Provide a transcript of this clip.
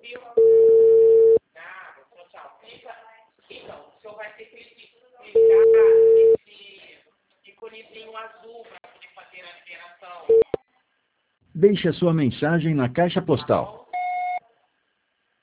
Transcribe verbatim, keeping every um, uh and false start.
Ah, tchau, tchau. Clica. Então, o senhor vai ter que clicar nesse íconezinho azul para poder fazer a liberação. Deixe a sua mensagem na caixa postal.